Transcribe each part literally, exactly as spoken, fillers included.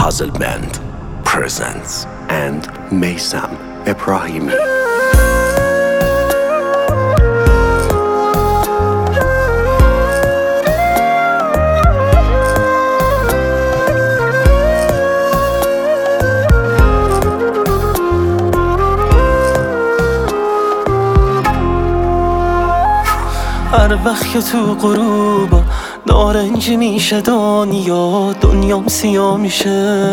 Puzzle Band presents and Meysam Ebrahimi. هر وقت که تو غروبا نارنجی میشه دنیا دنیام سیاه میشه.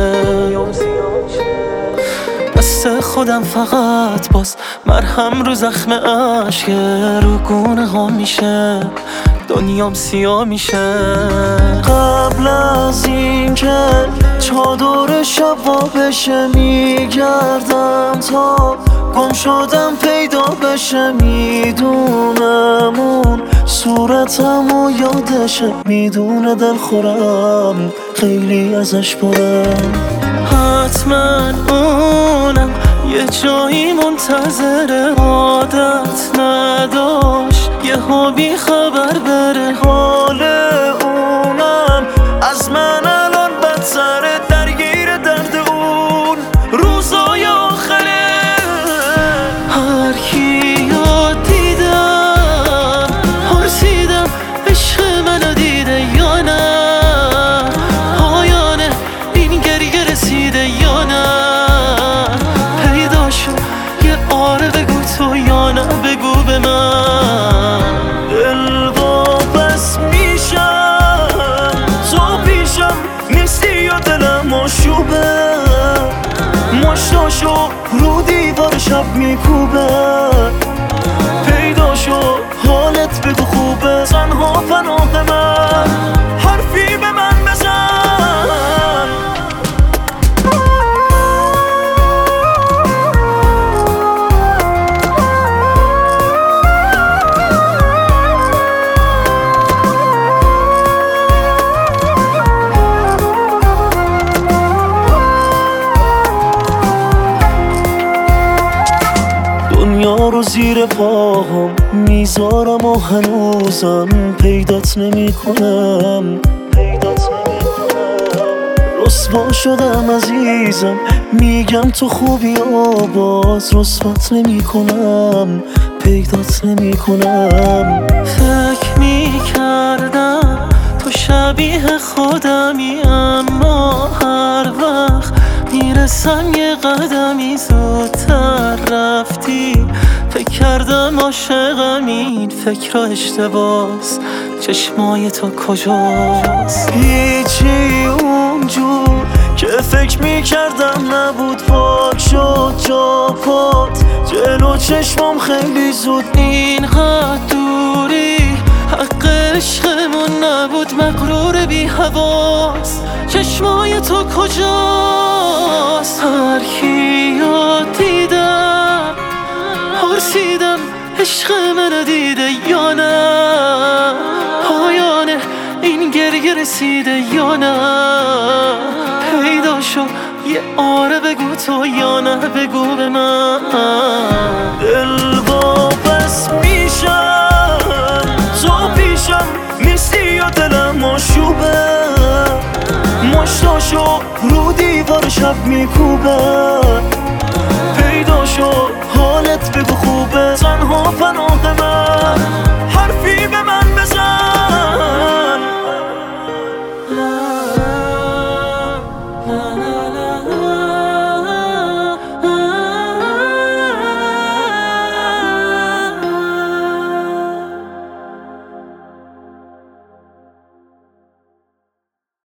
دست خودم فقط باز مرهم رو زخم عشق رو گونه ها میشه دنیام سیاه میشه. قبل از این که چادر شبا بشه میگردم تا گم شدم پیدا بشه. میدونم اون صورتمو یادشه، میدونه دل خورم خیلی ازش برم. حتما اونم یه جایی منتظر عادت نداشت یه ها بی خبر بره. حال اونم از من الان بدتره، درگیر درد اون روزای آخره. هر کیو دیدم پرسیدم عشق منو دیده یا نه، پایان این گریه رسیده یا نه. پیدا شو یه آره بگو تو یا نه بگو به من. دل واپس میشم تو پیشم نیستی یا دلم آشوبه، مشتاشو رو دیوار شب میکوبه. پیدا شو حالت بگو خوبه، تنها پناه من حرفی به من بزن. دنیا رو زیر پاهم میذارم و هنوزم پیدات نمی کنم. رسوا شدم عزیزم، میگم تو خوبی و باز رسوات نمی کنم، پیدات نمی کنم. فکر میکردم تو شبیه خودمی، اما هر وقت میرسم یه قدمی زودتر رفتی. فکر کردم عاشقم، این فکر را اشتباس، چشمای تو کجاست؟ هیچی اونجور که فکر میکردم نبود، پاک شد جا پات جلو چشمام خیلی زود. اینقدر دوری حق عشقمون نبود، مغرور بی حواس چشمای تو کجاست؟ هر کیو دیدم پرسیدم عشق منو دیده یا نه، پایان این گریه رسیده یا نه. پیدا شو یه آره بگو تو یا نه بگو به من. دل واپس میشم تو پیشم نیستی یا دلم آشوبه، مشتاشو رو دیوار شب میکوبه. پیدا شو حالت بگو خوبه، تنها پناه من حرفی به من